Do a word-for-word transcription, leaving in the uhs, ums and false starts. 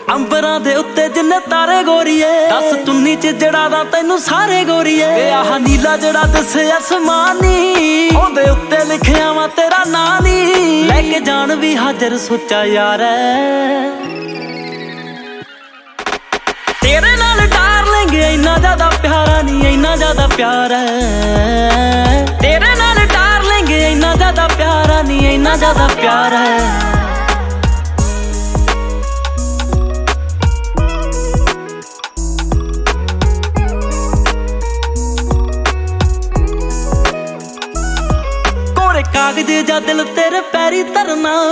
ਅੰਬਰਾਂ ਦੇ ਉੱਤੇ ਜਿੰਨੇ ਤਾਰੇ ਗੋਰੀਏ, ਦੱਸ ਤੁੰਨੀ ਚ ਜੜਾ ਦਾ ਤੈਨੂੰ ਸਾਰੇ ਗੋਰੀਏ। ਤੇ ਆਹ ਨੀਲਾ ਜਿਹੜਾ ਦਿਸੇ ਅਸਮਾਨੀ, ਉਹਦੇ ਉੱਤੇ ਲਿਖਿਆ ਵਾ ਤੇਰਾ ਨਾਂ ਨੀ। ਲੈ ਕੇ ਜਾਣ ਵੀ ਹਾਜ਼ਰ ਸੁੱਚਾ ਯਾਰ ਐ, ਤੇਰੇ ਨਾਲ ਡਾਰਲਿੰਗ ਇੰਨਾ ਜ਼ਿਆਦਾ ਪਿਆਰਾ ਨੀ, ਇੰਨਾ ਜ਼ਿਆਦਾ ਪਿਆਰ ਐ। ਤੇਰੇ ਨਾਲ ਡਾਰਲਿੰਗ ਇੰਨਾ ਜ਼ਿਆਦਾ ਪਿਆਰਾ ਨੀ, ਇੰਨਾ ਜ਼ਿਆਦਾ ਪਿਆਰ ਐ। ਕਾਗਜ਼ ਜਾਂ ਦਿਲ ਤੇਰੇ ਪੈਰੀ ਧਰਨਾ।